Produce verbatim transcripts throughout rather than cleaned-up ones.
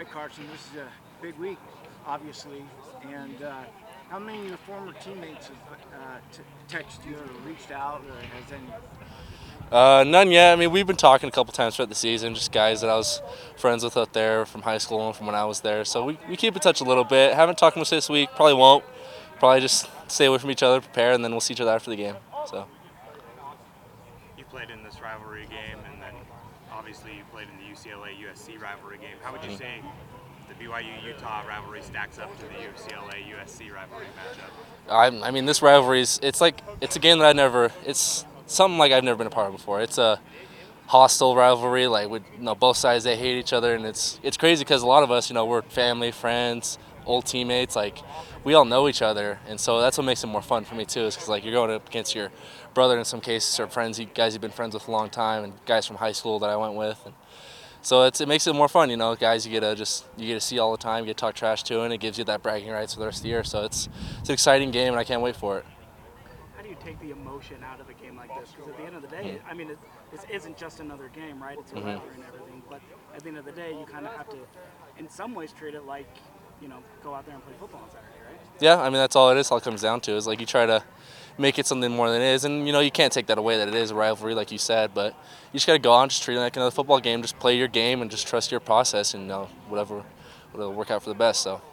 right, Carson, this is a big week, obviously, and uh, how many of your former teammates have uh, t- texted you or reached out, or has any? Uh, none yet. I mean, we've been talking a couple times throughout the season, just guys that I was friends with out there from high school and from when I was there. So we, we keep in touch a little bit. Haven't talked much this week. Probably won't. Probably just stay away from each other, prepare, and then we'll see each other after the game. So. You played in this rivalry game, and then obviously you played in the U C L A U S C rivalry game. How would you say the B Y U Utah rivalry stacks up to the U C L A U S C rivalry matchup? I, I mean, this rivalry is, it's like, it's a game that I never, it's something like I've never been a part of before. It's a hostile rivalry, like with, you know, both sides, they hate each other, and it's it's crazy because a lot of us, you know, we're family, friends, old teammates, like we all know each other, and so that's what makes it more fun for me too, is because like you're going up against your brother in some cases, or friends, you guys you've been friends with a long time, and guys from high school that I went with, and so it's, it makes it more fun, you know, guys you get to just you get to see all the time, you get to talk trash to, and it gives you that bragging rights for the rest of the year. So it's it's an exciting game, and I can't wait for it. How do you take the emotion out of a game like this? Because at the end of the day, I mean, it, this isn't just another game, right? It's a rivalry and everything. But at the end of the day, you kind of have to, in some ways, treat it like, you know, go out there and play football on Saturday, right? Yeah, I mean that's all it is. All it comes down to is like you try to make it something more than it is, and you know you can't take that away that it is a rivalry, like you said. But you just got to go on, just treat it like another football game. Just play your game and just trust your process, and you know whatever will work out for the best. So.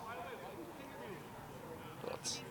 What else?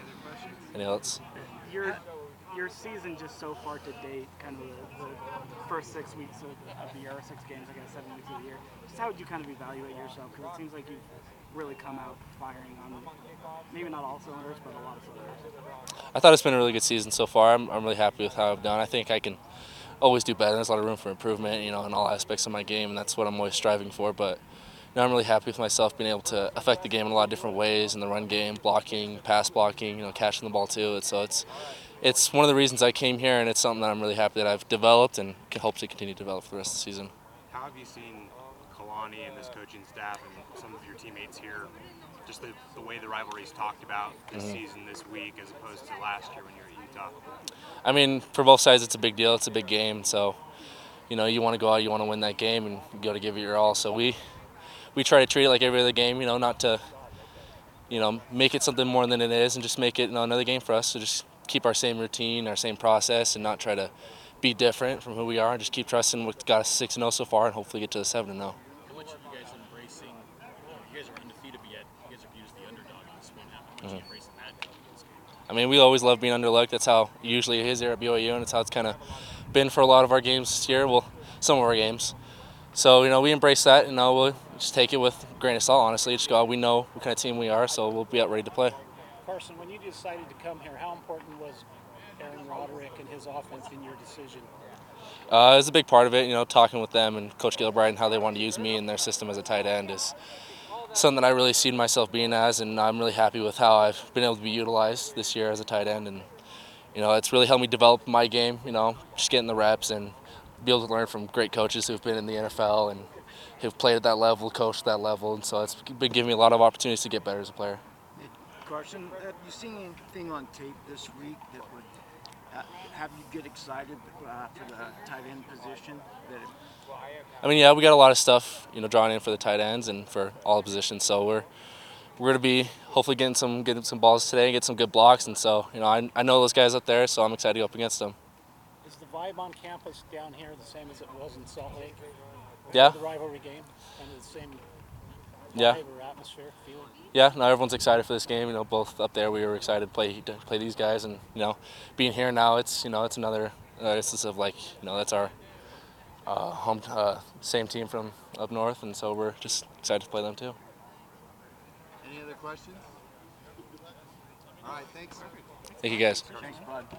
Any else? Your your season just so far to date, kind of the, the first six weeks of, of the year, or six games, I guess, seven weeks of the year. Just how would you kind of evaluate yourself? Because it seems like you've really come out firing on maybe not all cylinders, but a lot of cylinders. I thought it's been a really good season so far. I'm, I'm really happy with how I've done. I think I can always do better. There's a lot of room for improvement, you know, in all aspects of my game, and that's what I'm always striving for. But you know, I'm really happy with myself being able to affect the game in a lot of different ways, in the run game, blocking, pass blocking, you know, catching the ball too. It's, so it's it's one of the reasons I came here, and it's something that I'm really happy that I've developed and can hope to continue to develop for the rest of the season. How have you seen Kalani and this coaching staff and some of your teammates here, just the, the way the rivalry is talked about this mm-hmm. season, this week, as opposed to last year when you were at Utah? I mean, for both sides, it's a big deal. It's a big game. So, you know, you want to go out, you want to win that game, and you got to give it your all. So we we try to treat it like every other game, you know, not to, you know, make it something more than it is, and just make it, you know, another game for us. So just keep our same routine, our same process, and not try to be different from who we are, and just keep trusting what got us six and oh so far, and hopefully get to the seven and oh. How much are you guys embracing, you guys are undefeated, but yet you guys are viewed as the underdog at this point. How much are you embracing that? I mean, we always love being underlooked. That's how usually it is here at B Y U, and it's how it's kind of been for a lot of our games this year. Well, some of our games. So, you know, we embrace that, and now we'll just take it with a grain of salt, honestly. Just go out, we know what kind of team we are, so we'll be out ready to play. Carson, when you decided to come here, how important was Aaron Roderick and his offense in your decision? Uh, it was a big part of it, you know, talking with them and Coach Gilbride and how they wanted to use me and their system as a tight end is something that I really seen myself being as, and I'm really happy with how I've been able to be utilized this year as a tight end. And, you know, it's really helped me develop my game, you know, just getting the reps and be able to learn from great coaches who've been in the N F L and who've played at that level, coached at that level. And so it's been giving me a lot of opportunities to get better as a player. Carson, have you seen anything on tape this week that would uh, have you get excited uh, for the tight end position? That it... I mean, yeah, we got a lot of stuff, you know, drawn in for the tight ends and for all positions. So we're we're going to be hopefully getting some getting some balls today and get some good blocks. And so, you know, I I know those guys up there, so I'm excited to go up against them. Is the vibe on campus down here the same as it was in Salt Lake? Yeah. The rivalry game, kind of the same. Yeah. Or atmosphere, feeling. Yeah, no, everyone's excited for this game. You know, both up there we were excited to play to play these guys, and you know, being here now, it's you know, it's another uh, instance of like you know, that's our uh, home uh, same team from up north, and so we're just excited to play them too. Any other questions? All right, thanks. Thank you guys. Thanks, bud.